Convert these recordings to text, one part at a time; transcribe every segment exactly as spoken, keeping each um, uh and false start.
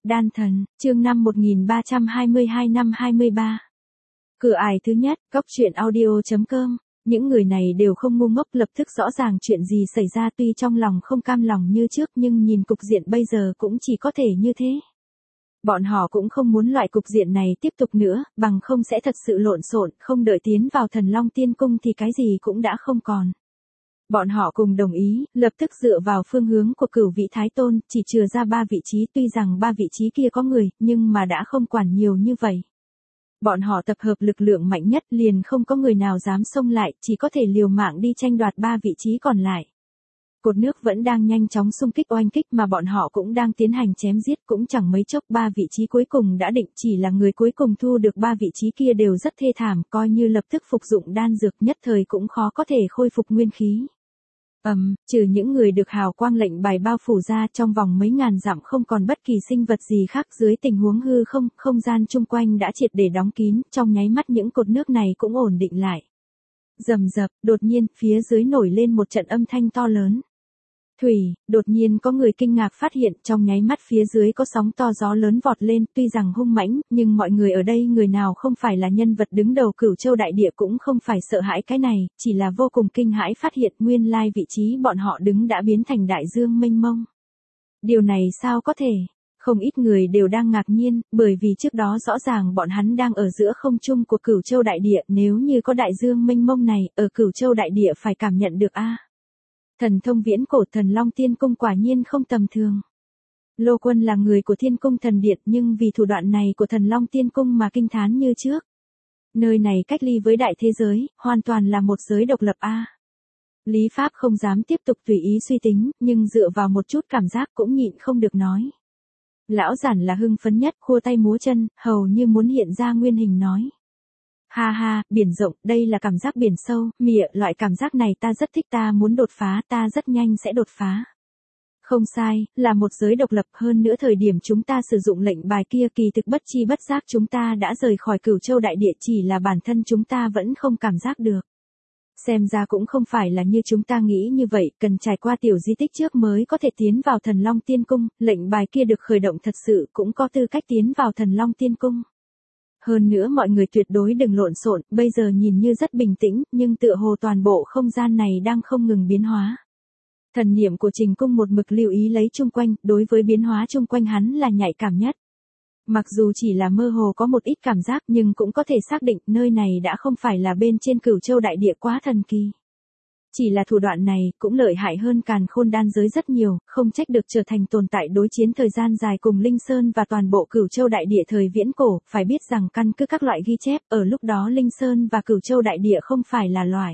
Đan thần, chương năm một nghìn ba trăm hai mươi hai năm hai mươi ba. Cửa ải thứ nhất, góc truyện audio chấm com. Những người này đều không ngu ngốc, lập tức rõ ràng chuyện gì xảy ra, tuy trong lòng không cam lòng như trước nhưng nhìn cục diện bây giờ cũng chỉ có thể như thế. Bọn họ cũng không muốn loại cục diện này tiếp tục nữa, bằng không sẽ thật sự lộn xộn, không đợi tiến vào Thần Long Tiên Cung thì cái gì cũng đã không còn. Bọn họ cùng đồng ý, lập tức dựa vào phương hướng của Cửu vị Thái Tôn, chỉ chừa ra ba vị trí, tuy rằng ba vị trí kia có người, nhưng mà đã không quản nhiều như vậy. Bọn họ tập hợp lực lượng mạnh nhất, liền không có người nào dám xông lại, chỉ có thể liều mạng đi tranh đoạt ba vị trí còn lại. Cột nước vẫn đang nhanh chóng xung kích oanh kích mà bọn họ cũng đang tiến hành chém giết, cũng chẳng mấy chốc ba vị trí cuối cùng đã định, chỉ là người cuối cùng thu được ba vị trí kia đều rất thê thảm, coi như lập tức phục dụng đan dược nhất thời cũng khó có thể khôi phục nguyên khí. Ầm, um, trừ những người được hào quang lệnh bài bao phủ ra, trong vòng mấy ngàn dặm không còn bất kỳ sinh vật gì khác, dưới tình huống hư không, không gian chung quanh đã triệt để đóng kín, trong nháy mắt những cột nước này cũng ổn định lại. Rầm rập, đột nhiên, phía dưới nổi lên một trận âm thanh to lớn. Thủy, đột nhiên có người kinh ngạc phát hiện, trong nháy mắt phía dưới có sóng to gió lớn vọt lên, tuy rằng hung mãnh, nhưng mọi người ở đây người nào không phải là nhân vật đứng đầu Cửu Châu đại địa cũng không phải sợ hãi cái này, chỉ là vô cùng kinh hãi phát hiện nguyên lai vị trí bọn họ đứng đã biến thành đại dương mênh mông. Điều này sao có thể? Không ít người đều đang ngạc nhiên, bởi vì trước đó rõ ràng bọn hắn đang ở giữa không trung của Cửu Châu đại địa, nếu như có đại dương mênh mông này, ở Cửu Châu đại địa phải cảm nhận được a. Thần thông viễn cổ Thần Long Tiên Cung quả nhiên không tầm thường. Lô Quân là người của Thiên Cung Thần Điện nhưng vì thủ đoạn này của Thần Long Tiên Cung mà kinh thán như trước. Nơi này cách ly với đại thế giới, hoàn toàn là một giới độc lập a. Lý Pháp không dám tiếp tục tùy ý suy tính, nhưng dựa vào một chút cảm giác cũng nhịn không được nói. Lão Giản là hưng phấn nhất, khua tay múa chân, hầu như muốn hiện ra nguyên hình nói. Ha ha, biển rộng, đây là cảm giác biển sâu, mịa, loại cảm giác này ta rất thích, ta muốn đột phá, ta rất nhanh sẽ đột phá. Không sai, là một giới độc lập, hơn nữa thời điểm chúng ta sử dụng lệnh bài kia kỳ thực bất chi bất giác chúng ta đã rời khỏi Cửu Châu đại địa, chỉ là bản thân chúng ta vẫn không cảm giác được. Xem ra cũng không phải là như chúng ta nghĩ như vậy, cần trải qua tiểu di tích trước mới có thể tiến vào Thần Long Tiên Cung, lệnh bài kia được khởi động thật sự cũng có tư cách tiến vào Thần Long Tiên Cung. Hơn nữa mọi người tuyệt đối đừng lộn xộn, bây giờ nhìn như rất bình tĩnh, nhưng tựa hồ toàn bộ không gian này đang không ngừng biến hóa. Thần niệm của Trình Cung một mực lưu ý lấy chung quanh, đối với biến hóa chung quanh hắn là nhạy cảm nhất. Mặc dù chỉ là mơ hồ có một ít cảm giác nhưng cũng có thể xác định nơi này đã không phải là bên trên Cửu Châu đại địa quá thần kỳ. Chỉ là thủ đoạn này cũng lợi hại hơn Càn Khôn đan giới rất nhiều, không trách được trở thành tồn tại đối chiến thời gian dài cùng Linh Sơn và toàn bộ Cửu Châu đại địa thời viễn cổ, phải biết rằng căn cứ các loại ghi chép, ở lúc đó Linh Sơn và Cửu Châu đại địa không phải là loài.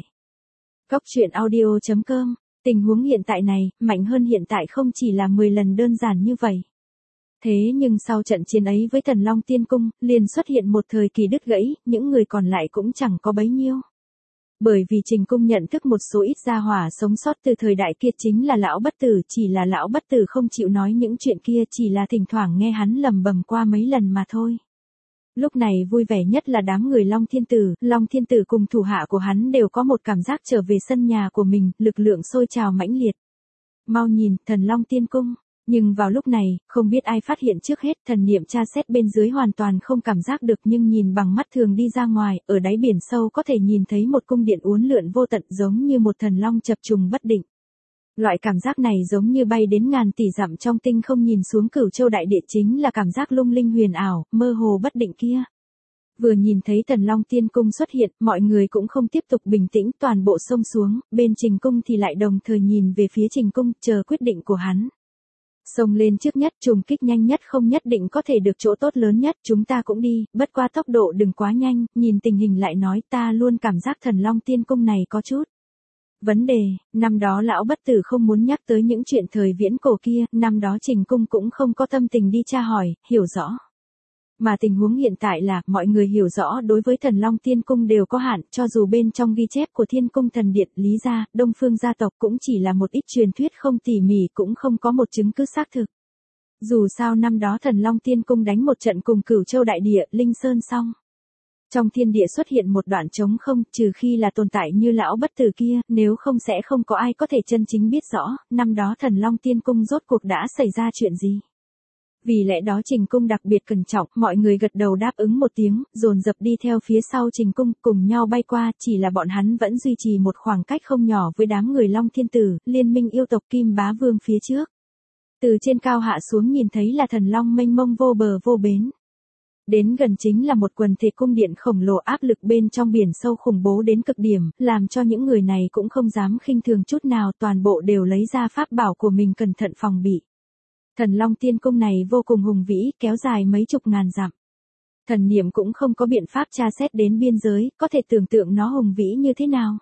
Góc truyện audio chấm com, tình huống hiện tại này, mạnh hơn hiện tại không chỉ là mười lần đơn giản như vậy. Thế nhưng sau trận chiến ấy với Thần Long Tiên Cung, liền xuất hiện một thời kỳ đứt gãy, những người còn lại cũng chẳng có bấy nhiêu. Bởi vì Trình Cung nhận thức một số ít gia hỏa sống sót từ thời đại kia chính là Lão Bất Tử, chỉ là Lão Bất Tử không chịu nói những chuyện kia, chỉ là thỉnh thoảng nghe hắn lầm bầm qua mấy lần mà thôi. Lúc này vui vẻ nhất là đám người Long Thiên Tử, Long Thiên Tử cùng thủ hạ của hắn đều có một cảm giác trở về sân nhà của mình, lực lượng sôi trào mãnh liệt. Mau nhìn, Thần Long Tiên Cung. Nhưng vào lúc này, không biết ai phát hiện trước hết, thần niệm tra xét bên dưới hoàn toàn không cảm giác được nhưng nhìn bằng mắt thường đi ra ngoài, ở đáy biển sâu có thể nhìn thấy một cung điện uốn lượn vô tận giống như một thần long chập trùng bất định. Loại cảm giác này giống như bay đến ngàn tỷ dặm trong tinh không nhìn xuống Cửu Châu đại địa, chính là cảm giác lung linh huyền ảo, mơ hồ bất định kia. Vừa nhìn thấy Thần Long Tiên Cung xuất hiện, mọi người cũng không tiếp tục bình tĩnh, toàn bộ xông xuống, bên Trình Cung thì lại đồng thời nhìn về phía Trình Cung, chờ quyết định của hắn. Xông lên trước nhất, trùng kích nhanh nhất không nhất định có thể được chỗ tốt lớn nhất, chúng ta cũng đi, bất qua tốc độ đừng quá nhanh, nhìn tình hình lại nói, ta luôn cảm giác Thần Long Tiên Cung này có chút vấn đề. Năm đó Lão Bất Tử không muốn nhắc tới những chuyện thời viễn cổ kia, năm đó Trình Cung cũng không có tâm tình đi tra hỏi, hiểu rõ. Mà tình huống hiện tại là, mọi người hiểu rõ đối với Thần Long Tiên Cung đều có hạn, cho dù bên trong ghi chép của Thiên Cung Thần Điện, Lý gia, Đông Phương gia tộc cũng chỉ là một ít truyền thuyết không tỉ mỉ, cũng không có một chứng cứ xác thực. Dù sao năm đó Thần Long Tiên Cung đánh một trận cùng Cửu Châu đại địa, Linh Sơn xong. Trong thiên địa xuất hiện một đoạn trống không, trừ khi là tồn tại như Lão Bất Tử kia, nếu không sẽ không có ai có thể chân chính biết rõ, năm đó Thần Long Tiên Cung rốt cuộc đã xảy ra chuyện gì. Vì lẽ đó Trình Cung đặc biệt cẩn trọng, mọi người gật đầu đáp ứng một tiếng, dồn dập đi theo phía sau Trình Cung, cùng nhau bay qua, chỉ là bọn hắn vẫn duy trì một khoảng cách không nhỏ với đám người Long Thiên Tử, liên minh yêu tộc Kim Bá Vương phía trước. Từ trên cao hạ xuống nhìn thấy là thần long mênh mông vô bờ vô bến. Đến gần chính là một quần thể cung điện khổng lồ, áp lực bên trong biển sâu khủng bố đến cực điểm, làm cho những người này cũng không dám khinh thường chút nào, toàn bộ đều lấy ra pháp bảo của mình cẩn thận phòng bị. Thần Long Tiên Cung này vô cùng hùng vĩ, kéo dài mấy chục ngàn dặm. Thần niệm cũng không có biện pháp tra xét đến biên giới, có thể tưởng tượng nó hùng vĩ như thế nào.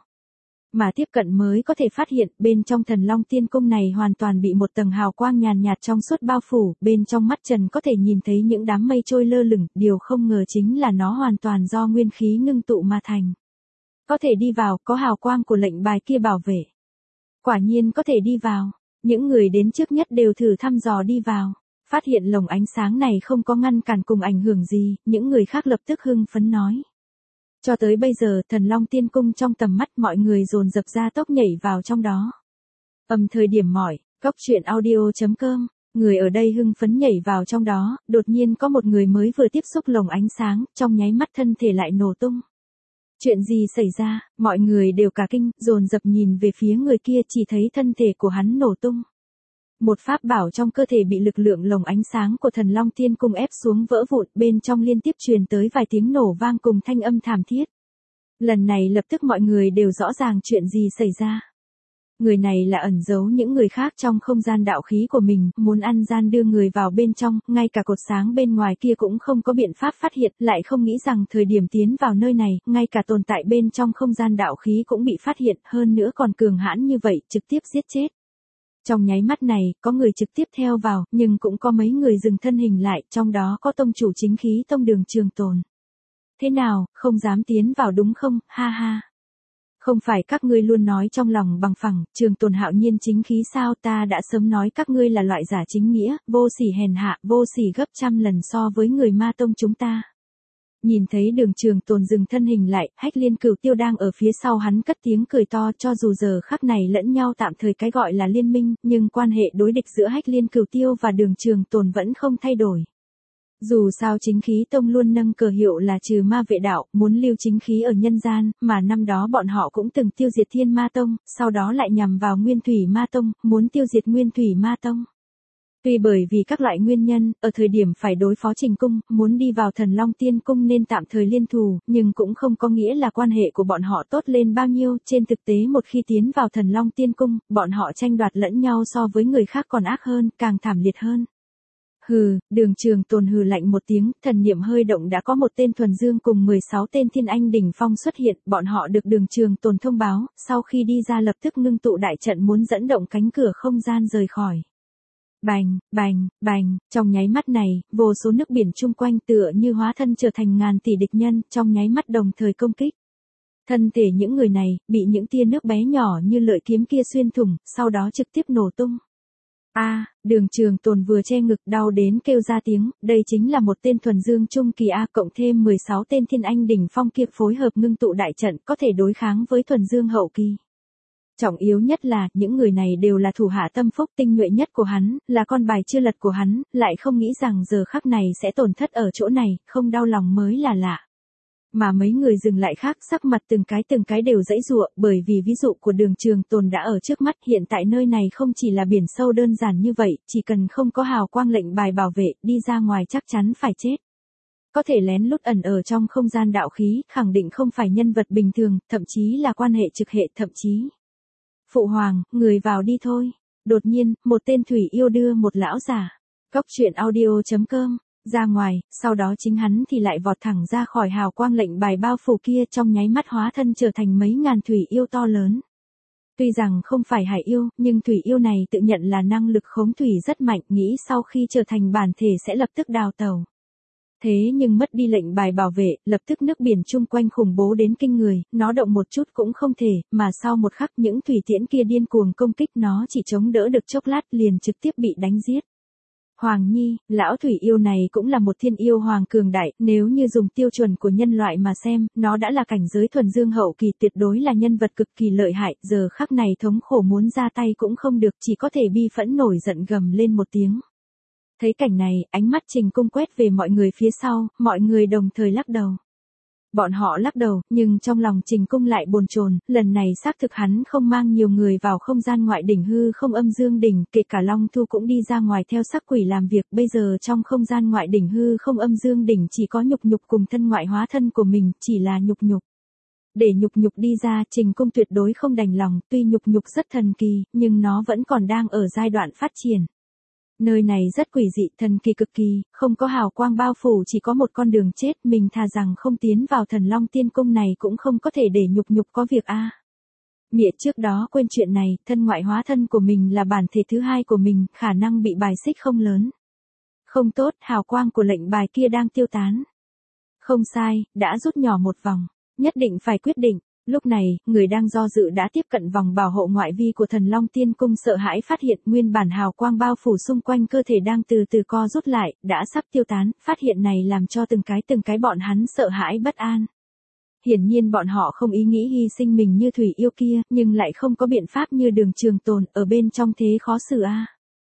Mà tiếp cận mới có thể phát hiện, bên trong Thần Long Tiên Cung này hoàn toàn bị một tầng hào quang nhàn nhạt trong suốt bao phủ, bên trong mắt trần có thể nhìn thấy những đám mây trôi lơ lửng, điều không ngờ chính là nó hoàn toàn do nguyên khí ngưng tụ mà thành. Có thể đi vào, có hào quang của lệnh bài kia bảo vệ. Quả nhiên có thể đi vào. Những người đến trước nhất đều thử thăm dò đi vào, phát hiện lồng ánh sáng này không có ngăn cản cùng ảnh hưởng gì, những người khác lập tức hưng phấn nói. Cho tới bây giờ, Thần Long Tiên Cung trong tầm mắt mọi người dồn dập ra tốc nhảy vào trong đó. Ầm thời điểm mỏi, cốc truyện audio chấm com, người ở đây hưng phấn nhảy vào trong đó, đột nhiên có một người mới vừa tiếp xúc lồng ánh sáng, trong nháy mắt thân thể lại nổ tung. Chuyện gì xảy ra, mọi người đều cả kinh, dồn dập nhìn về phía người kia, chỉ thấy thân thể của hắn nổ tung. Một pháp bảo trong cơ thể bị lực lượng lồng ánh sáng của Thần Long Tiên Cung ép xuống vỡ vụn, bên trong liên tiếp truyền tới vài tiếng nổ vang cùng thanh âm thảm thiết. Lần này lập tức mọi người đều rõ ràng chuyện gì xảy ra. Người này là ẩn giấu những người khác trong không gian đạo khí của mình, muốn ăn gian đưa người vào bên trong, ngay cả cột sáng bên ngoài kia cũng không có biện pháp phát hiện, lại không nghĩ rằng thời điểm tiến vào nơi này, ngay cả tồn tại bên trong không gian đạo khí cũng bị phát hiện, hơn nữa còn cường hãn như vậy, trực tiếp giết chết. Trong nháy mắt này, có người trực tiếp theo vào, nhưng cũng có mấy người dừng thân hình lại, trong đó có tông chủ chính khí tông Đường Trường Tồn. Thế nào, không dám tiến vào đúng không, ha ha. Không phải các ngươi luôn nói trong lòng bằng phẳng, Trường Tồn hạo nhiên chính khí sao, ta đã sớm nói các ngươi là loại giả chính nghĩa, vô sỉ hèn hạ, vô sỉ gấp trăm lần so với người ma tông chúng ta. Nhìn thấy Đường Trường Tồn dừng thân hình lại, Hách Liên Cửu Tiêu đang ở phía sau hắn cất tiếng cười to, cho dù giờ khắc này lẫn nhau tạm thời cái gọi là liên minh, nhưng quan hệ đối địch giữa Hách Liên Cửu Tiêu và Đường Trường Tồn vẫn không thay đổi. Dù sao chính khí tông luôn nâng cờ hiệu là trừ ma vệ đạo, muốn lưu chính khí ở nhân gian, mà năm đó bọn họ cũng từng tiêu diệt Thiên Ma Tông, sau đó lại nhằm vào Nguyên Thủy Ma Tông, muốn tiêu diệt Nguyên Thủy Ma Tông. Tuy bởi vì các loại nguyên nhân, ở thời điểm phải đối phó Trình Cung, muốn đi vào Thần Long Tiên Cung nên tạm thời liên thù, nhưng cũng không có nghĩa là quan hệ của bọn họ tốt lên bao nhiêu, trên thực tế một khi tiến vào Thần Long Tiên Cung, bọn họ tranh đoạt lẫn nhau so với người khác còn ác hơn, càng thảm liệt hơn. Hừ, Đường Trường Tồn hừ lạnh một tiếng, thần niệm hơi động đã có một tên thuần dương cùng mười sáu tên thiên anh đỉnh phong xuất hiện, bọn họ được Đường Trường Tồn thông báo, sau khi đi ra lập tức ngưng tụ đại trận muốn dẫn động cánh cửa không gian rời khỏi. Bành, bành, bành, trong nháy mắt này, vô số nước biển chung quanh tựa như hóa thân trở thành ngàn tỷ địch nhân, trong nháy mắt đồng thời công kích. Thân thể những người này, bị những tia nước bé nhỏ như lợi kiếm kia xuyên thủng, sau đó trực tiếp nổ tung. A, à, Đường Trường Tồn vừa che ngực đau đến kêu ra tiếng, đây chính là một tên thuần dương trung kỳ A cộng thêm mười sáu tên thiên anh đỉnh phong kia phối hợp ngưng tụ đại trận có thể đối kháng với thuần dương hậu kỳ. Trọng yếu nhất là, những người này đều là thủ hạ tâm phúc tinh nhuệ nhất của hắn, là con bài chưa lật của hắn, lại không nghĩ rằng giờ khắc này sẽ tổn thất ở chỗ này, không đau lòng mới là lạ. Mà mấy người dừng lại khác sắc mặt từng cái từng cái đều dãy giụa, bởi vì ví dụ của Đường Trường Tồn đã ở trước mắt, hiện tại nơi này không chỉ là biển sâu đơn giản như vậy, chỉ cần không có hào quang lệnh bài bảo vệ, đi ra ngoài chắc chắn phải chết. Có thể lén lút ẩn ở trong không gian đạo khí, khẳng định không phải nhân vật bình thường, thậm chí là quan hệ trực hệ, thậm chí. Phụ hoàng, người vào đi thôi. Đột nhiên, một tên thủy yêu đưa một lão giả. Cốc truyện audio chấm com. Ra ngoài, sau đó chính hắn thì lại vọt thẳng ra khỏi hào quang lệnh bài bao phủ kia, trong nháy mắt hóa thân trở thành mấy ngàn thủy yêu to lớn. Tuy rằng không phải hải yêu, nhưng thủy yêu này tự nhận là năng lực khống thủy rất mạnh, nghĩ sau khi trở thành bản thể sẽ lập tức đào tẩu. Thế nhưng mất đi lệnh bài bảo vệ, lập tức nước biển chung quanh khủng bố đến kinh người, nó động một chút cũng không thể, mà sau một khắc những thủy tiễn kia điên cuồng công kích nó chỉ chống đỡ được chốc lát liền trực tiếp bị đánh giết. Hoàng Nhi, lão thủy yêu này cũng là một thiên yêu hoàng cường đại, nếu như dùng tiêu chuẩn của nhân loại mà xem, nó đã là cảnh giới thuần dương hậu kỳ, tuyệt đối là nhân vật cực kỳ lợi hại, giờ khắc này thống khổ muốn ra tay cũng không được, chỉ có thể bi phẫn nổi giận gầm lên một tiếng. Thấy cảnh này, ánh mắt Trình Cung quét về mọi người phía sau, mọi người đồng thời lắc đầu. Bọn họ lắc đầu, nhưng trong lòng Trình Cung lại bồn chồn, lần này xác thực hắn không mang nhiều người vào không gian ngoại đỉnh hư không âm dương đỉnh, kể cả Long Thu cũng đi ra ngoài theo sắc quỷ làm việc, bây giờ trong không gian ngoại đỉnh hư không âm dương đỉnh chỉ có nhục nhục cùng thân ngoại hóa thân của mình, chỉ là nhục nhục. Để nhục nhục đi ra, Trình Cung tuyệt đối không đành lòng, tuy nhục nhục rất thần kỳ, nhưng nó vẫn còn đang ở giai đoạn phát triển. Nơi này rất quỷ dị, thần kỳ cực kỳ, không có hào quang bao phủ, chỉ có một con đường chết, mình thà rằng không tiến vào Thần Long Tiên Cung này cũng không có thể để nhục nhục có việc a. À. Mịa trước đó quên chuyện này, thân ngoại hóa thân của mình là bản thể thứ hai của mình, khả năng bị bài xích không lớn. Không tốt, hào quang của lệnh bài kia đang tiêu tán. Không sai, đã rút nhỏ một vòng, nhất định phải quyết định. Lúc này, người đang do dự đã tiếp cận vòng bảo hộ ngoại vi của Thần Long Tiên Cung, sợ hãi phát hiện nguyên bản hào quang bao phủ xung quanh cơ thể đang từ từ co rút lại, đã sắp tiêu tán, phát hiện này làm cho từng cái từng cái bọn hắn sợ hãi bất an. Hiển nhiên bọn họ không ý nghĩ hy sinh mình như Thủy Yêu kia, nhưng lại không có biện pháp như Đường Trường Tồn, ở bên trong thế khó xử a. À.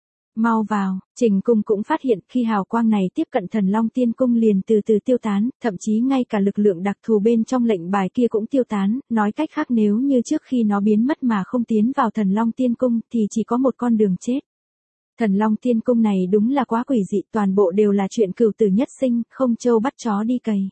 Mau vào, Trình Cung cũng phát hiện khi hào quang này tiếp cận Thần Long Tiên Cung liền từ từ tiêu tán, thậm chí ngay cả lực lượng đặc thù bên trong lệnh bài kia cũng tiêu tán, nói cách khác nếu như trước khi nó biến mất mà không tiến vào Thần Long Tiên Cung thì chỉ có một con đường chết. Thần Long Tiên Cung này đúng là quá quỷ dị, toàn bộ đều là chuyện cửu tử nhất sinh, không trâu bắt chó đi cày.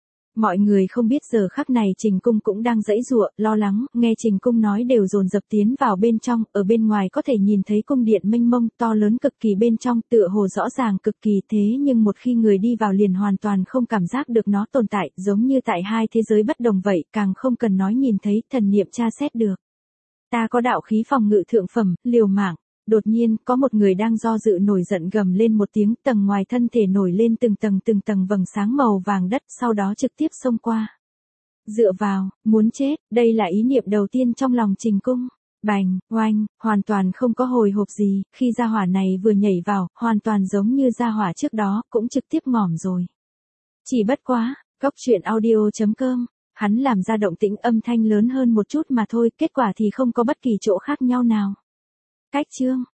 Mọi người không biết giờ khắc này Trình Cung cũng đang giãy giụa, lo lắng, nghe Trình Cung nói đều dồn dập tiến vào bên trong, ở bên ngoài có thể nhìn thấy cung điện mênh mông, to lớn cực kỳ bên trong, tựa hồ rõ ràng cực kỳ thế nhưng một khi người đi vào liền hoàn toàn không cảm giác được nó tồn tại, giống như tại hai thế giới bất đồng vậy, càng không cần nói nhìn thấy, thần niệm tra xét được. Ta có đạo khí phòng ngự thượng phẩm, liều mạng. Đột nhiên, có một người đang do dự nổi giận gầm lên một tiếng, tầng ngoài thân thể nổi lên từng tầng từng tầng vầng sáng màu vàng đất, sau đó trực tiếp xông qua. Dựa vào, muốn chết, đây là ý niệm đầu tiên trong lòng Trình Cung. Bành, oanh, hoàn toàn không có hồi hộp gì, khi gia hỏa này vừa nhảy vào, hoàn toàn giống như gia hỏa trước đó, cũng trực tiếp ngỏm rồi. Chỉ bất quá, góc truyện audio chấm com, hắn làm ra động tĩnh âm thanh lớn hơn một chút mà thôi, kết quả thì không có bất kỳ chỗ khác nhau nào. Cách chương